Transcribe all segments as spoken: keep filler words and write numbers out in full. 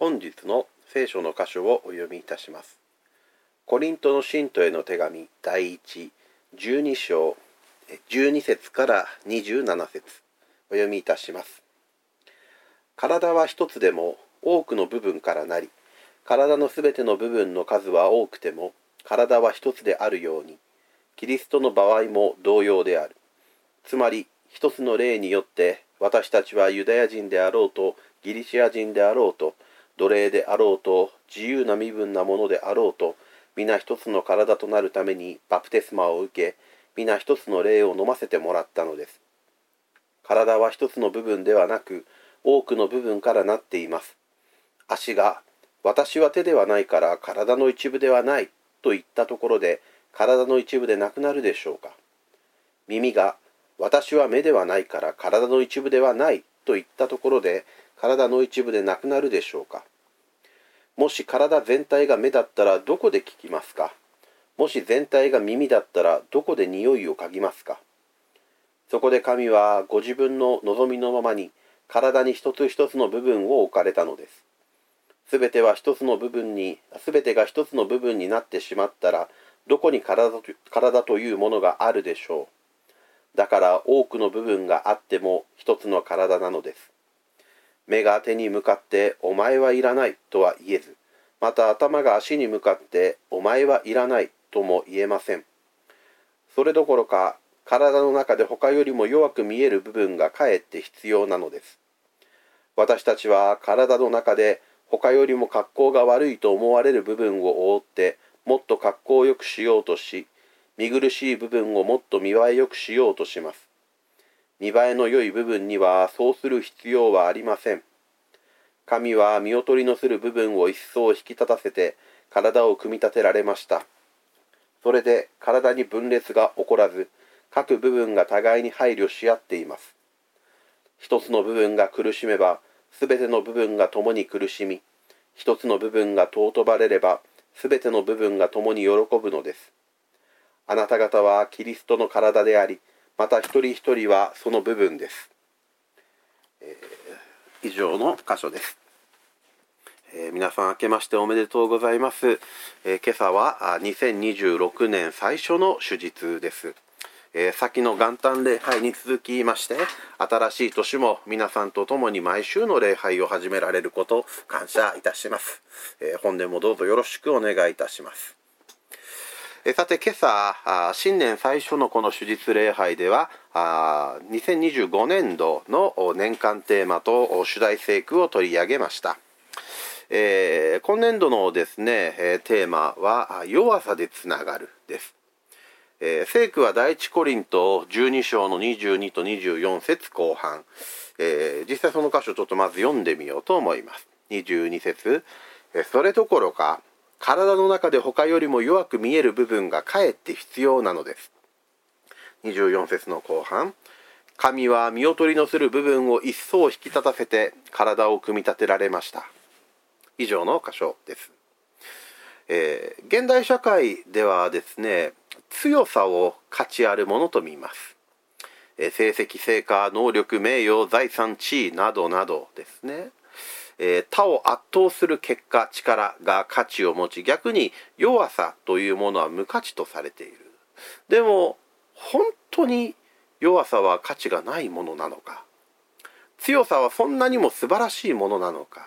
本日の聖書の箇所をお読みいたします。コリントの信徒への手紙第一、じゅうに章、じゅうに節からにじゅうなな節お読みいたします。体は一つでも多くの部分からなり、体のすべての部分の数は多くても、体は一つであるように、キリストの場合も同様である。つまり、一つの霊によって、私たちはユダヤ人であろうと、ギリシア人であろうと、奴隷であろうと、自由な身分なものであろうと、皆一つの体となるためにバプテスマを受け、皆一つの霊を飲ませてもらったのです。体は一つの部分ではなく、多くの部分からなっています。足が、私は手ではないから体の一部ではないと言ったところで、体の一部でなくなるでしょうか。耳が、私は目ではないから体の一部ではないと言ったところで、体の一部でなくなるでしょうか。もし体全体が目だったらどこで聞きますか。もし全体が耳だったらどこで匂いを嗅ぎますか。そこで神はご自分の望みのままに体に一つ一つの部分を置かれたのです。すべては一つの部分に、すべてが一つの部分になってしまったら、どこに体と、体というものがあるでしょう。だから多くの部分があっても一つの体なのです。目が手に向かってお前はいらないとは言えず、また頭が足に向かってお前はいらないとも言えません。それどころか体の中で他よりも弱く見える部分がかえって必要なのです。私たちは体の中で他よりも格好が悪いと思われる部分を覆ってもっと格好を良くしようとし、見苦しい部分をもっと見栄え良くしようとします。見栄えの良い部分にはそうする必要はありません。神は見劣りのする部分を一層引き立たせて体を組み立てられました。それで体に分裂が起こらず、各部分が互いに配慮し合っています。一つの部分が苦しめば、すべての部分が共に苦しみ、一つの部分が尊ばれれば、すべての部分が共に喜ぶのです。あなた方はキリストの体であり、また一人一人はその部分です。えー、以上の箇所です。えー、皆さん明けましておめでとうございます。えー、今朝はにせんにじゅうろくねん最初の主日です。えー、先の元旦礼拝に続きまして、新しい年も皆さんと共に毎週の礼拝を始められることを感謝いたします。えー、本年もどうぞよろしくお願いいたします。さて今朝、新年最初のこの主日礼拝では、にせんにじゅうごねんどの年間テーマと主題聖句を取り上げました。えー、今年度のですね、テーマは弱さでつながるです。えー、聖句は第一コリントじゅうに章のにじゅうにとにじゅうよん節後半、えー、実際その箇所ちょっとまず読んでみようと思います。にじゅうに節、それどころか体の中で他よりも弱く見える部分がかえって必要なのです。にじゅうよん節の後半、神は見劣りのする部分を一層引き立たせて体を組み立てられました。以上の箇所です。えー、現代社会ではですね、強さを価値あるものと見ます。えー、成績、成果、能力、名誉、財産、地位などなどですね。えー、他を圧倒する結果、力が価値を持ち、逆に弱さというものは無価値とされている。でも、本当に弱さは価値がないものなのか、強さはそんなにも素晴らしいものなのか。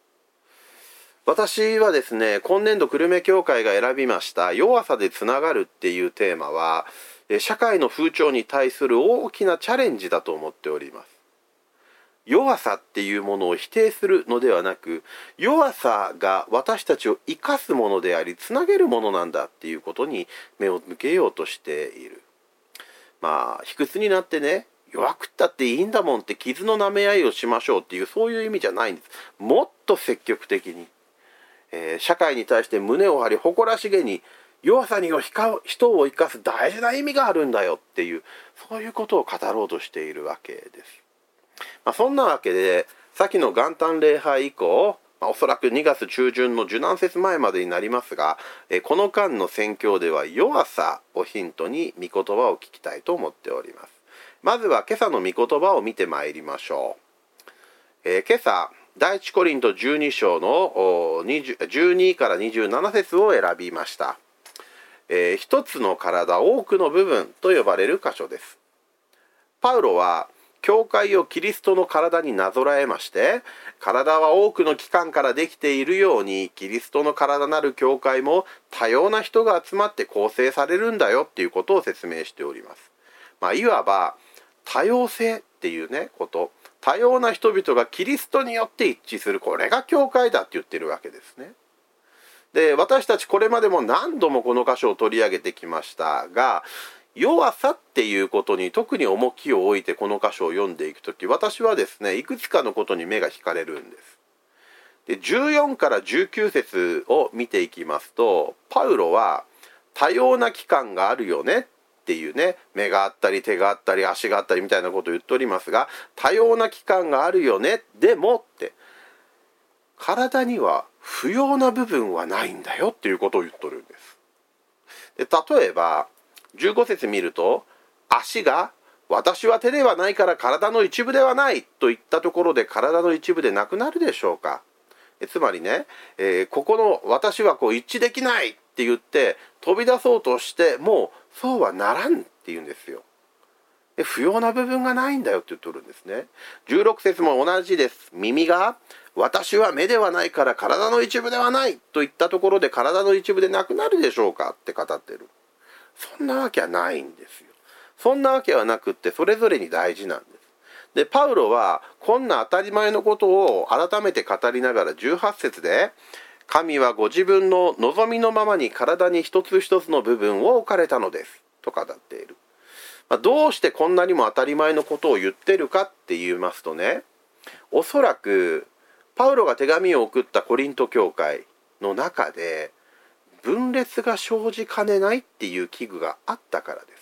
私はですね、今年度久留米教会が選びました弱さでつながるっていうテーマは、社会の風潮に対する大きなチャレンジだと思っております。弱さっていうものを否定するのではなく、弱さが私たちを生かすものであり、つなげるものなんだっていうことに目を向けようとしている。まあ、卑屈になってね、弱くったっていいんだもんって傷の舐め合いをしましょうっていう、そういう意味じゃないんです。もっと積極的に、えー、社会に対して胸を張り誇らしげに、弱さに人を生かす大事な意味があるんだよっていう、そういうことを語ろうとしているわけです。まあ、そんなわけで、先の元旦礼拝以降、まあ、おそらくにがつ中旬の受難節前までになりますが、えこの間の宣教では弱さをヒントに御言葉を聞きたいと思っております。まずは今朝の御言葉を見てまいりましょう。えー、今朝、 第一コリントじゅうに章のじゅうにからにじゅうなな節を選びました。えー、一つの体多くの部分と呼ばれる箇所です。パウロは教会をキリストの体になぞらえまして、体は多くの器官からできているように、キリストの体なる教会も多様な人が集まって構成されるんだよっていうことを説明しております。まあ、いわば多様性っていうねこと、多様な人々がキリストによって一致する、これが教会だって言ってるわけですね。で、私たちこれまでも何度もこの箇所を取り上げてきましたが、弱さっていうことに特に重きを置いてこの箇所を読んでいくとき、私はですね、いくつかのことに目が引かれるんです。で、じゅうよんからじゅうきゅう節を見ていきますと、パウロは多様な器官があるよねっていうね、目があったり手があったり足があったりみたいなことを言っておりますが、多様な器官があるよね、でもって体には不要な部分はないんだよっていうことを言っとるんです。で、例えばじゅうご節見ると、足が私は手ではないから体の一部ではないといったところで体の一部でなくなるでしょうか。えつまりね、えー、ここの私はこう一致できないって言って飛び出そうとしてもそうはならんって言うんですよ。で、不要な部分がないんだよって言っとるんですね。じゅうろく節も同じです。耳が私は目ではないから体の一部ではないといったところで体の一部でなくなるでしょうかって語ってる。そんなわけはないんですよ。そんなわけはなくってそれぞれに大事なんです。で、パウロはこんな当たり前のことを改めて語りながらじゅうはち節で、神はご自分の望みのままに体に一つ一つの部分を置かれたのですと語っている。まあ、どうしてこんなにも当たり前のことを言ってるかって言いますとね、おそらくパウロが手紙を送ったコリント教会の中で分裂が生じかねないっていう危惧があったからです。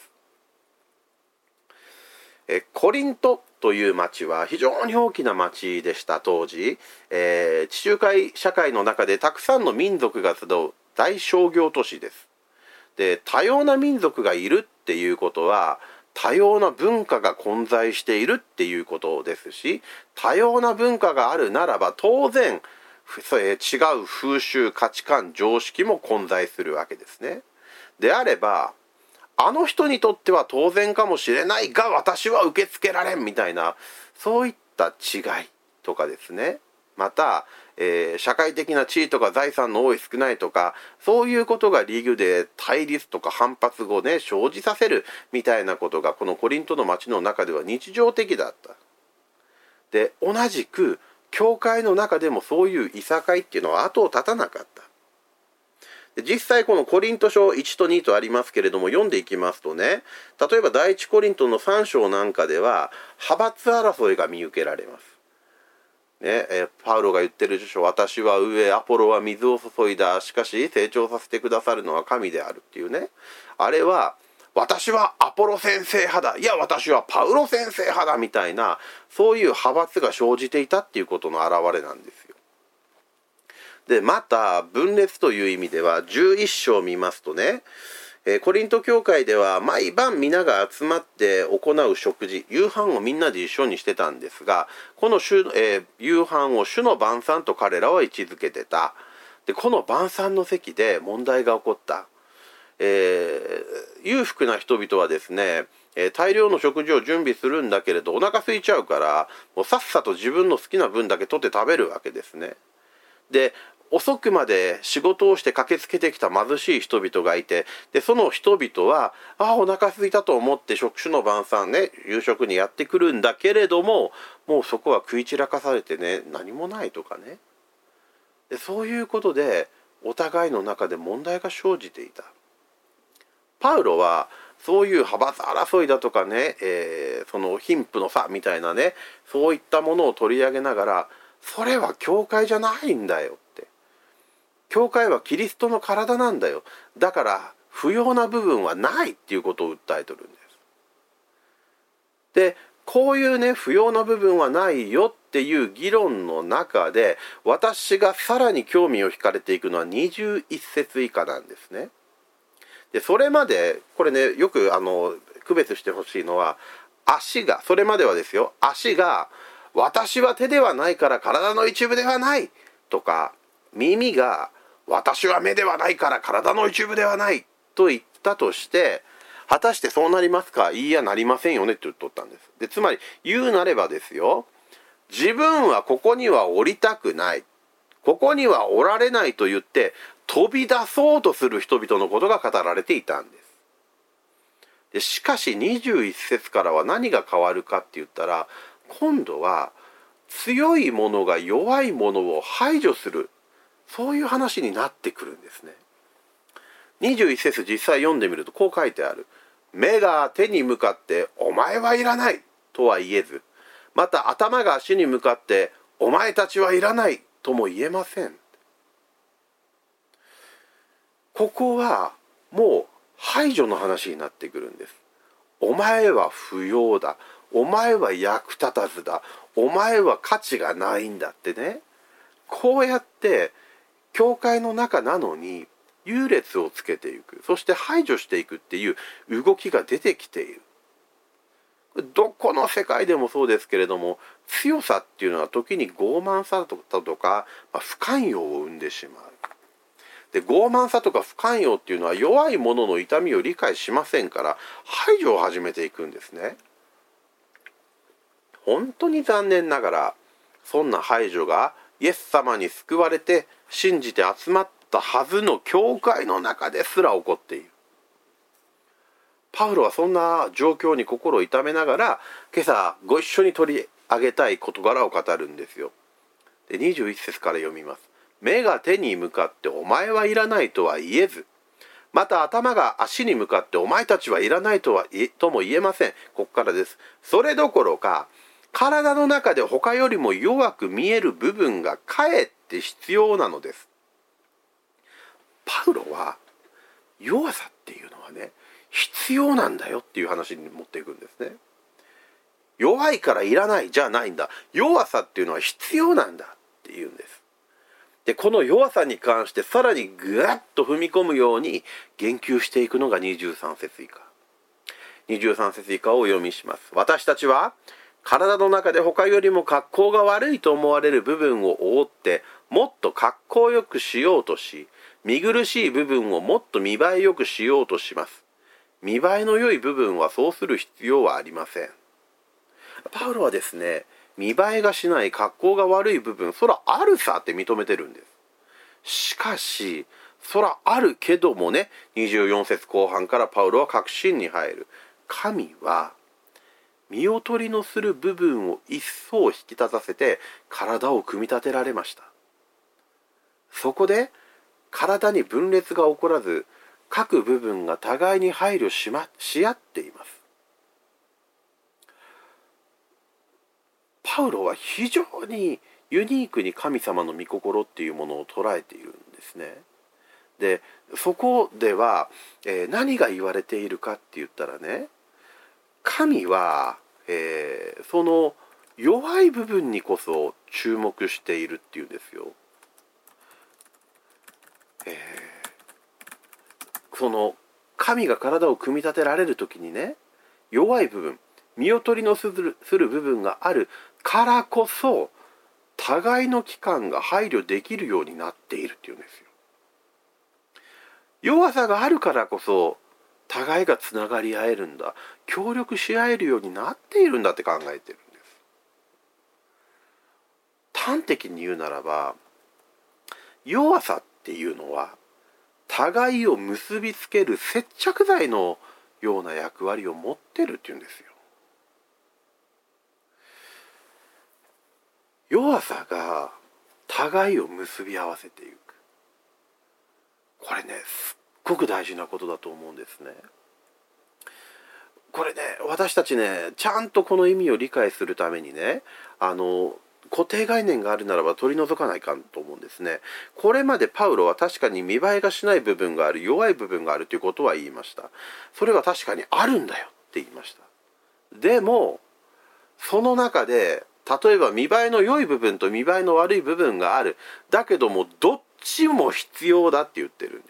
えコリントという町は非常に大きな町でした。当時、えー、地中海社会の中でたくさんの民族が集う大商業都市です。で、多様な民族がいるっていうことは多様な文化が混在しているっていうことですし、多様な文化があるならば当然違う風習、価値観、常識も混在するわけですね。であれば、あの人にとっては当然かもしれないが私は受け付けられんみたいな、そういった違いとかですね。また、えー、社会的な地位とか財産の多い少ないとか、そういうことが理由で対立とか反発をね生じさせるみたいなことがこのコリントの町の中では日常的だった。で、同じく教会の中でもそういういさかいっていうのは後を絶たなかった。で、実際このコリント書いちとにとありますけれども、読んでいきますとね、例えば第一コリントのさん章なんかでは派閥争いが見受けられます。ね、えパウロが言ってるでしょ、私は上、アポロは水を注いだ、しかし成長させてくださるのは神であるっていうね。あれは私はアポロ先生派だ、いや私はパウロ先生派だみたいな、そういう派閥が生じていたっていうことの表れなんですよ。で、また分裂という意味ではじゅういち章を見ますとね、えー、コリント教会では毎晩皆が集まって行う食事、夕飯をみんなで一緒にしてたんですが、この主、えー、夕飯を主の晩餐と彼らは位置づけてた。で、この晩餐の席で問題が起こった。えー、裕福な人々はですね、えー、大量の食事を準備するんだけれどお腹空いちゃうからもうさっさと自分の好きな分だけ取って食べるわけですね。で、遅くまで仕事をして駆けつけてきた貧しい人々がいて、でその人々はああお腹空いたと思って食種の晩餐ね夕食にやってくるんだけれども、もうそこは食い散らかされてね何もないとかね。でそういうことでお互いの中で問題が生じていた。パウロはそういう派閥争いだとかね、えー、その貧富の差みたいなね、そういったものを取り上げながら、それは教会じゃないんだよって。教会はキリストの体なんだよ。だから不要な部分はないっていうことを訴えてるんです。で、こういうね不要な部分はないよっていう議論の中で、私がさらに興味を惹かれていくのはにじゅういち節以下なんですね。でそれまでこれねよくあの区別してほしいのは、足がそれまではですよ、足が私は手ではないから体の一部ではないとか、耳が私は目ではないから体の一部ではないと言ったとして、果たしてそうなりますか？いいや、なりませんよねって言っとったんです。で、つまり言うなればですよ、自分はここには降りたくない、ここにはおられないと言って飛び出そうとする人々のことが語られていたんです。でしかしにじゅういち節からは何が変わるかって言ったら、今度は強いものが弱いものを排除する、そういう話になってくるんですね。にじゅういち節実際読んでみるとこう書いてある。目が手に向かってお前はいらないとは言えず、また頭が足に向かってお前たちはいらないとも言えません。ここはもう排除の話になってくるんです。お前は不要だ、お前は役立たずだ、お前は価値がないんだってね、こうやって教会の中なのに優劣をつけていく、そして排除していくっていう動きが出てきている。どこの世界でもそうですけれども、強さっていうのは時に傲慢さとか、まあ、不寛容を生んでしまう。で、傲慢さとか不寛容っていうのは弱い者の痛みを理解しませんから、排除を始めていくんですね。本当に残念ながら、そんな排除がイエス様に救われて信じて集まったはずの教会の中ですら起こっている。パウロはそんな状況に心を痛めながら、今朝ご一緒に取り上げたい事柄を語るんですよ。で、にじゅういち節から読みます。目が手に向かってお前はいらないとは言えず、また頭が足に向かってお前たちはいらないとはとも言えません。ここからです。それどころか、体の中で他よりも弱く見える部分がかえって必要なのです。パウロは弱さっていうのはね、必要なんだよっていう話に持っていくんですね。弱いからいらないじゃないんだ。弱さっていうのは必要なんだっていうんです。で、この弱さに関してさらにぐわっと踏み込むように言及していくのがにじゅうさん節以下。にじゅうさん節以下をお読みします。私たちは体の中で他よりも格好が悪いと思われる部分を覆ってもっと格好よくしようとし、見苦しい部分をもっと見栄えよくしようとします。見栄えの良い部分はそうする必要はありません。パウロはですね、見栄えがしない格好が悪い部分、そらあるさって認めてるんです。しかし、そらあるけどもね、にじゅうよん節後半からパウロは確信に入る。神は見劣りのする部分を一層引き立たせて体を組み立てられました。そこで体に分裂が起こらず、各部分が互いに配慮しま、し合っています。パウロは非常にユニークに神様の御心っていうものを捉えているんですね。で、そこでは、えー、何が言われているかって言ったらね、神は、えー、その弱い部分にこそ注目しているっていうんですよ。えー、その神が体を組み立てられる時にね、弱い部分、見劣りのする、する部分があるからこそ互いの器官が配慮できるようになっているっていうんですよ。弱さがあるからこそ互いがつながり合えるんだ、協力し合えるようになっているんだって考えてるんです。端的に言うならば、弱さっていうのは互いを結びつける接着剤のような役割を持ってるっていうんですよ。弱さが互いを結び合わせていく。これね、すっごく大事なことだと思うんですね。これね、私たちね、ちゃんとこの意味を理解するためにね、あの固定概念があるならば取り除かないかんと思うんですね。これまでパウロは確かに見栄えがしない部分がある、弱い部分があるということは言いました。それは確かにあるんだよって言いました。でもその中で例えば見栄えの良い部分と見栄えの悪い部分がある。だけどもどっちも必要だって言ってるんです。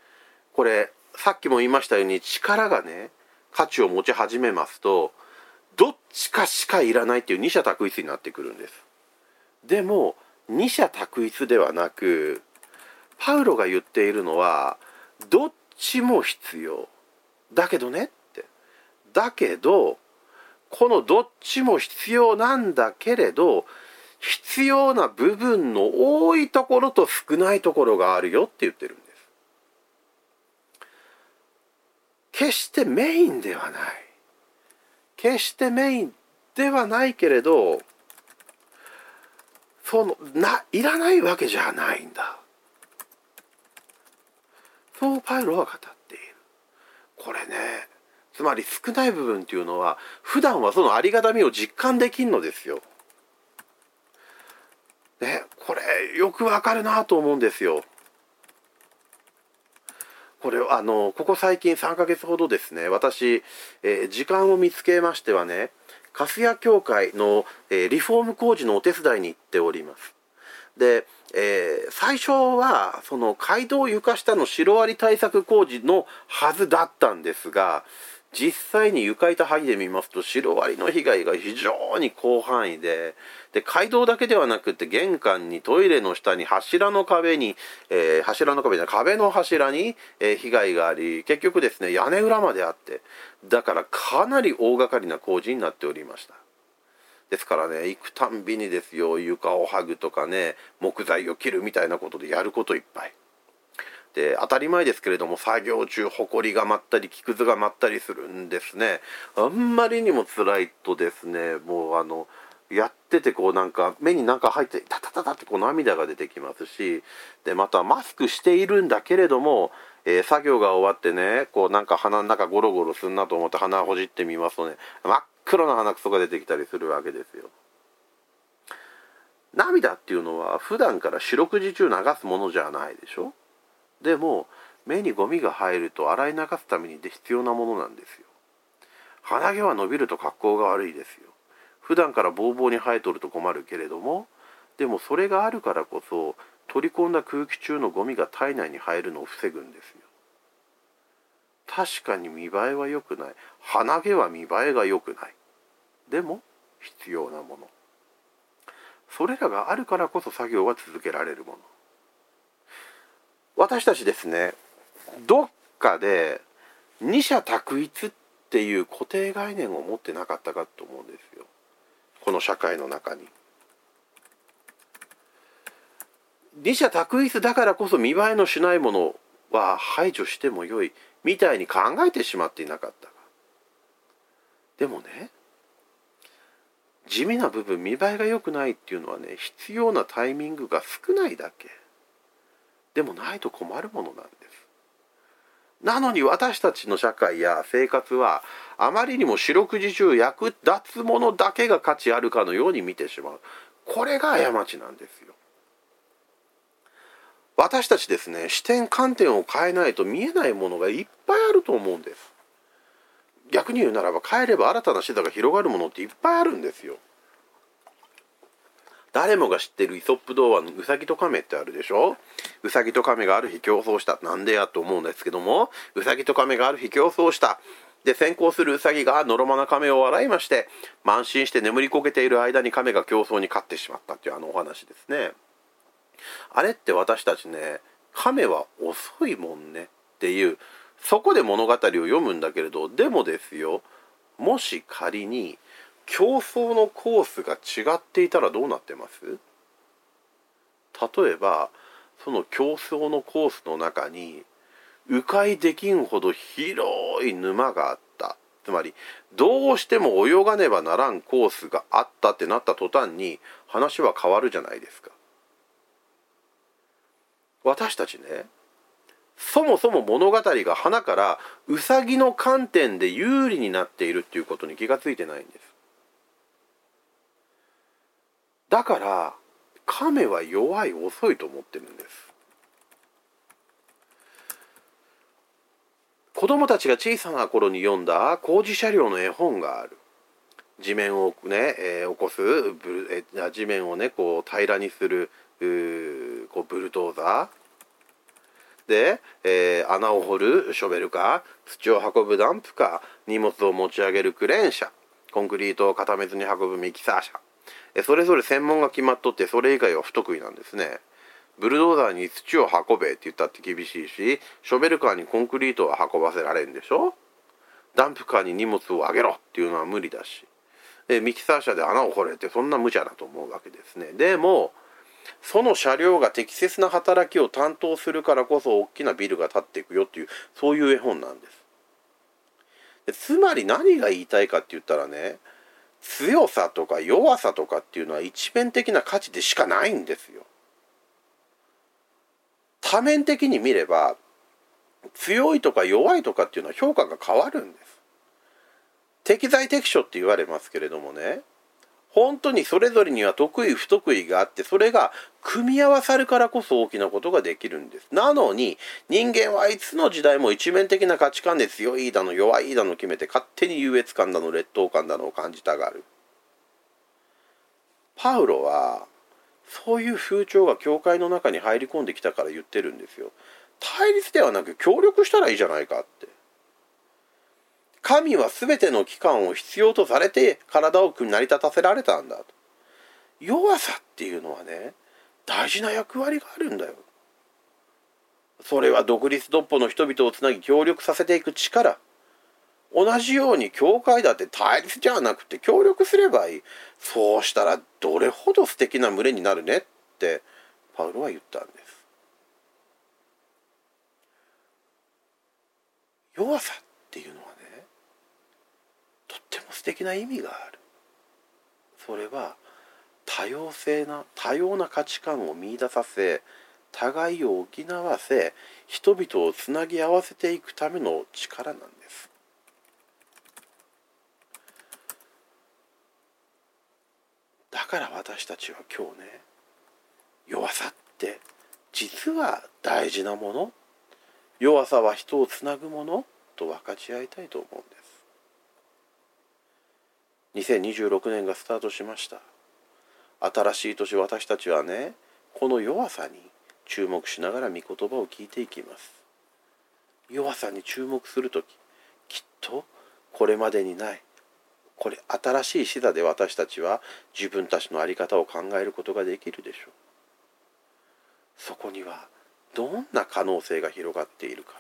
これさっきも言いましたように、力がね価値を持ち始めますと、 どっちかしかいらないっていう二者択一になってくるんです。でも二者択一ではなく、パウロが言っているのはどっちも必要だけどねって。だけどこのどっちも必要なんだけれど、必要な部分の多いところと少ないところがあるよって言ってるんです。決してメインではない。決してメインではないけれど、そのないらないわけじゃないんだ。そうパウロは語っている。これね、つまり少ない部分っていうのは普段はそのありがたみを実感できるのですよ。ね、これよくわかるなと思うんですよ。これあのここ最近さんかげつほどですね、私、えー、時間を見つけましてはね、粕谷教会の、えー、リフォーム工事のお手伝いに行っております。で、えー、最初はその街道床下のシロアリ対策工事のはずだったんですが、実際に床板剥ぎで見ますとシロアリの被害が非常に広範囲で、で街道だけではなくて玄関にトイレの下に柱の壁に、えー、柱の壁じゃない壁の柱に、えー、被害があり、結局ですね屋根裏まであって、だからかなり大掛かりな工事になっておりました。ですからね、行くたんびにですよ、床を剥ぐとかね、木材を切るみたいなことでやることいっぱいで、当たり前ですけれども、作業中ほこりが舞ったり木くずが舞ったりするんですね。あんまりにも辛いとですね、もうあのやっててこうなんか目になんか入ってタタタタってこう涙が出てきますし、でまたマスクしているんだけれども、えー、作業が終わってね、こうなんか鼻の中ゴロゴロすんなと思って鼻をほじってみますとね、真っ黒な鼻くそが出てきたりするわけですよ。涙っていうのは普段から四六時中流すものじゃないでしょ。でも目にゴミが入ると洗い流すために必要なものなんですよ。鼻毛は伸びると格好が悪いですよ。普段からボーボーに生えとると困るけれども、でもそれがあるからこそ取り込んだ空気中のゴミが体内に入るのを防ぐんですよ。確かに見栄えは良くない。鼻毛は見栄えが良くない。でも必要なもの。それらがあるからこそ作業は続けられるもの。私たちですね、どっかで二者択一っていう固定概念を持ってなかったかと思うんですよ。この社会の中に。二者択一だからこそ見栄えのしないものは排除してもよいみたいに考えてしまっていなかったか。でもね、地味な部分、見栄えが良くないっていうのはね、必要なタイミングが少ないだけ。でもないと困るものなんです。なのに私たちの社会や生活はあまりにも四六時中役立つものだけが価値あるかのように見てしまう。これが過ちなんですよ。私たちですね、視点観点を変えないと見えないものがいっぱいあると思うんです。逆に言うならば、変えれば新たな視座が広がるものっていっぱいあるんですよ。誰もが知ってるイソップ童話のウサギとカメってあるでしょ。ウサギとカメがある日競争した。なんでやと思うんですけども、ウサギとカメがある日競争した。で、先行するウサギがのろまなカメを笑いまして、慢心して眠りこけている間にカメが競争に勝ってしまったっていうあのお話ですね。あれって私たちね、カメは遅いもんねっていう、そこで物語を読むんだけれど、でもですよ、もし仮に競争のコースが違っていたらどうなってます？例えばその競争のコースの中に迂回できんほど広い沼があった、つまりどうしても泳がねばならんコースがあったってなった途端に話は変わるじゃないですか。私たちね、そもそも物語が花からウサギの観点で有利になっているっていうことに気がついてないんです。だから亀は弱い、遅いと思ってるんです。子供たちが小さな頃に読んだ工事車両の絵本がある。地面をね、えー、起こすブル、え地面をねこう平らにするこうブルドーザーで、えー、穴を掘るショベルカー、土を運ぶダンプカー、荷物を持ち上げるクレーン車、 コンクリートを固めずに運ぶミキサー車。それぞれ専門が決まっとって、それ以外は不得意なんですね。ブルドーザーに土を運べって言ったって厳しいし、ショベルカーにコンクリートを運ばせられるんでしょ。ダンプカーに荷物を上げろっていうのは無理だし、ミキサー車で穴を掘れってそんな無茶だと思うわけですね。でもその車両が適切な働きを担当するからこそ大きなビルが建っていくよっていう、そういう絵本なんです。でつまり何が言いたいかって言ったらね、強さとか弱さとかっていうのは一面的な価値でしかないんですよ。多面的に見れば強いとか弱いとかっていうのは評価が変わるんです。適材適所って言われますけれどもね、本当にそれぞれには得意不得意があって、それが組み合わさるからこそ大きなことができるんです。なのに人間はいつの時代も一面的な価値観で強いだの弱いだの決めて、勝手に優越感だの劣等感だのを感じたがる。パウロはそういう風潮が教会の中に入り込んできたから言ってるんですよ。対立ではなく協力したらいいじゃないかって。神は全ての器官を必要とされて体を成り立たせられたんだと。弱さっていうのはね、大事な役割があるんだよ。それは独立独歩の人々をつなぎ協力させていく力。同じように教会だって対立じゃなくて協力すればいい。そうしたらどれほど素敵な群れになるねってパウロは言ったんです。弱さっていうのはね、とっても素敵な意味がある。それは多様性な多様な価値観を見出させ、互いを補わせ、人々をつなぎ合わせていくための力なんです。だから私たちは今日ね、弱さって実は大事なもの、弱さは人をつなぐものと分かち合いたいと思うんです。にせんにじゅうろくねんがスタートしました。新しい年、私たちはね、この弱さに注目しながら御言葉を聞いていきます。弱さに注目するとき、きっとこれまでにない、これ新しい視座で私たちは自分たちの在り方を考えることができるでしょう。そこにはどんな可能性が広がっているか。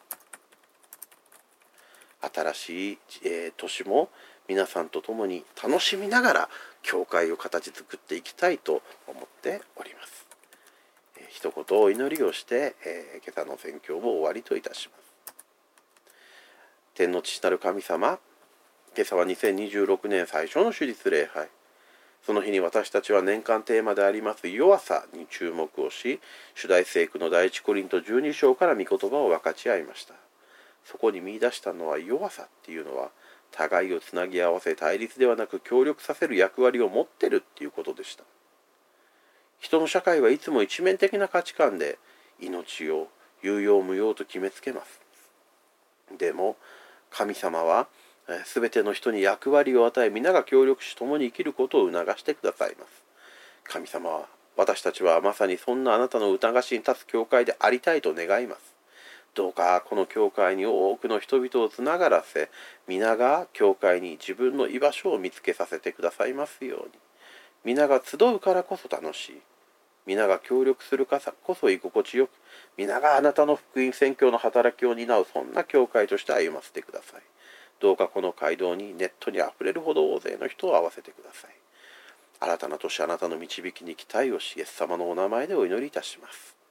新しい、えー、年も皆さんと共に楽しみながら教会を形作っていきたいと思っております。えー、一言お祈りをして、えー、今朝の宣教を終わりといたします。天の父なる神様、今朝はにせんにじゅうろくねん最初の主日礼拝。その日に私たちは年間テーマであります弱さに注目をし、主題聖句の第一コリントじゅうに章から御言葉を分かち合いました。そこに見出したのは、弱さっていうのは互いをつなぎ合わせ、対立ではなく協力させる役割を持ってるっていうことでした。人の社会はいつも一面的な価値観で命を有用無用と決めつけます。でも神様はすべての人に役割を与え、皆が協力し共に生きることを促してくださいます。神様は、私たちはまさにそんなあなたの疑しに立つ教会でありたいと願います。どうかこの教会に多くの人々をつながらせ、皆が教会に自分の居場所を見つけさせてくださいますように。皆が集うからこそ楽しい。皆が協力するからこそ居心地よく、皆があなたの福音宣教の働きを担う、そんな教会として歩ませてください。どうかこの街道にネットにあふれるほど大勢の人を合わせてください。新たな年、あなたの導きに期待をし、イエス様のお名前でお祈りいたします。